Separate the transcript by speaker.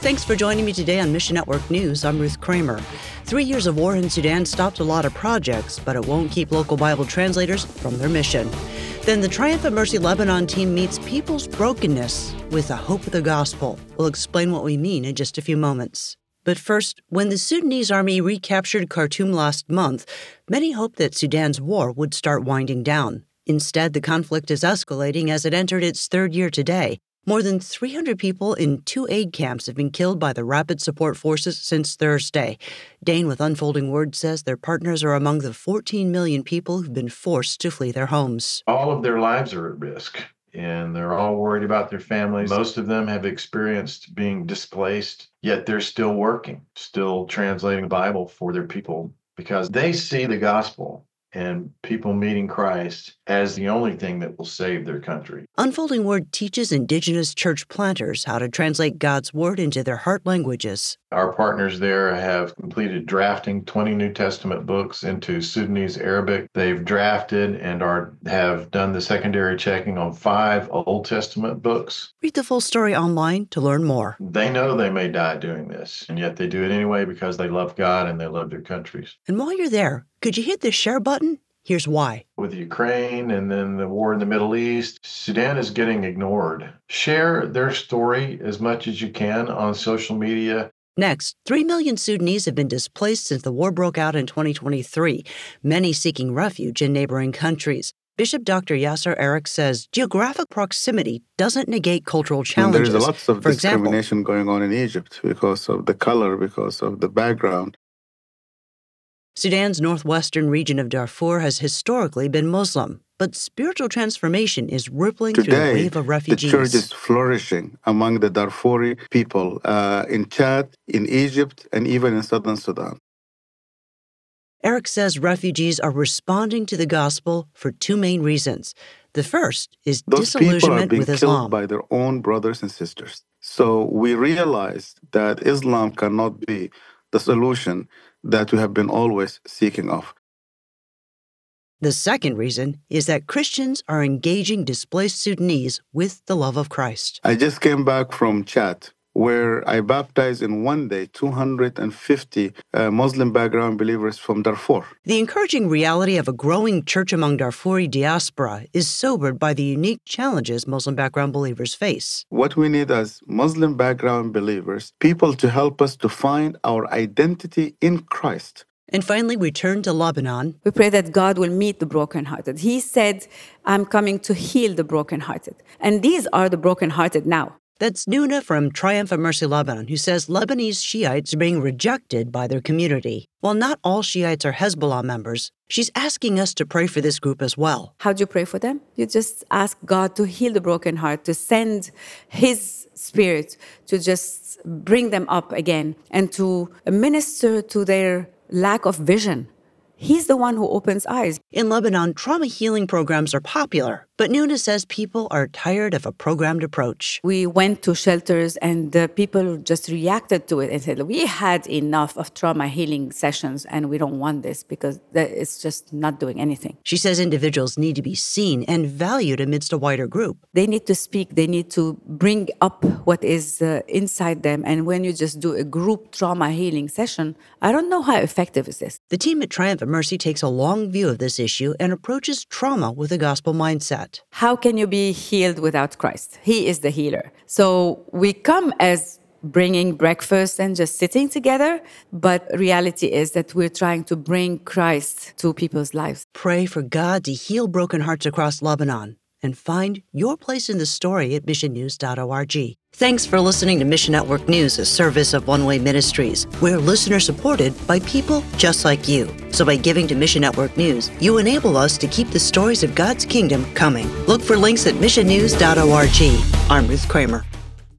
Speaker 1: Thanks for joining me today on Mission Network News. I'm Ruth Kramer. 3 years of war in Sudan stopped a lot of projects, but it won't keep local Bible translators from their mission. Then the Triumph at Mercy Lebanon team meets people's brokenness with the hope of the gospel. We'll explain what we mean in just a few moments. But first, when the Sudanese army recaptured Khartoum last month, many hoped that Sudan's war would start winding down. Instead, the conflict is escalating as it entered its third year today. More than 300 people in 2 aid camps have been killed by the Rapid Support Forces since Thursday. Dane with Unfolding Word says their partners are among the 14 million people who've been forced to flee their homes.
Speaker 2: All of their lives are at risk, and they're all worried about their families. Most of them have experienced being displaced, yet they're still working, still translating the Bible for their people because they see the gospel and people meeting Christ as the only thing that will save their country.
Speaker 1: Unfolding Word teaches indigenous church planters how to translate God's Word into their heart languages.
Speaker 2: Our partners there have completed drafting 20 New Testament books into Sudanese Arabic. They've drafted and have done the secondary checking on 5 Old Testament books.
Speaker 1: Read the full story online to learn more.
Speaker 2: They know they may die doing this, and yet they do it anyway because they love God and they love their countries.
Speaker 1: And while you're there, could you hit the share button? Here's why.
Speaker 2: With Ukraine and then the war in the Middle East, Sudan is getting ignored. Share their story as much as you can on social media.
Speaker 1: Next, 3 million Sudanese have been displaced since the war broke out in 2023, many seeking refuge in neighboring countries. Bishop Dr. Yasser Eric says geographic proximity doesn't negate cultural challenges.
Speaker 3: There's lots of discrimination going on in Egypt because of the color, because of the background.
Speaker 1: Sudan's northwestern region of Darfur has historically been Muslim, but spiritual transformation is rippling through a wave of refugees.
Speaker 3: The church is flourishing among the Darfuri people in Chad, in Egypt, and even in southern Sudan.
Speaker 1: Eric says refugees are responding to the gospel for 2 main reasons. The first is disillusionment with Islam.
Speaker 3: Those people are being killed by their own brothers and sisters. So we realized that Islam cannot be the solution that we have been always seeking of.
Speaker 1: The second reason is that Christians are engaging displaced Sudanese with the love of Christ.
Speaker 3: I just came back from Chad, where I baptized in one day 250 Muslim background believers from Darfur.
Speaker 1: The encouraging reality of a growing church among Darfuri diaspora is sobered by the unique challenges Muslim background believers face.
Speaker 3: What we need as Muslim background believers, people to help us to find our identity in Christ.
Speaker 1: And finally, we turn to Lebanon.
Speaker 4: We pray that God will meet the brokenhearted. He said, I'm coming to heal the brokenhearted. And these are the brokenhearted now.
Speaker 1: That's Nuna from Triumph at Mercy Lebanon, who says Lebanese Shiites are being rejected by their community. While not all Shiites are Hezbollah members, she's asking us to pray for this group as well.
Speaker 4: How do you pray for them? You just ask God to heal the broken heart, to send His Spirit to just bring them up again and to minister to their lack of vision. He's the one who opens eyes.
Speaker 1: In Lebanon, trauma healing programs are popular, but Nuna says people are tired of a programmed approach.
Speaker 4: We went to shelters and the people just reacted to it and said, we had enough of trauma healing sessions and we don't want this because it's just not doing anything.
Speaker 1: She says individuals need to be seen and valued amidst a wider group.
Speaker 4: They need to speak. They need to bring up what is inside them. And when you just do a group trauma healing session, I don't know how effective is this.
Speaker 1: The team at Triumph at Mercy takes a long view of this issue and approaches trauma with a gospel mindset.
Speaker 4: How can you be healed without Christ? He is the healer. So we come as bringing breakfast and just sitting together, but reality is that we're trying to bring Christ to people's lives.
Speaker 1: Pray for God to heal broken hearts across Lebanon and find your place in the story at missionnews.org. Thanks for listening to Mission Network News, a service of One Way Ministries. We're listener-supported by people just like you. So by giving to Mission Network News, you enable us to keep the stories of God's kingdom coming. Look for links at missionnews.org. I'm Ruth Kramer.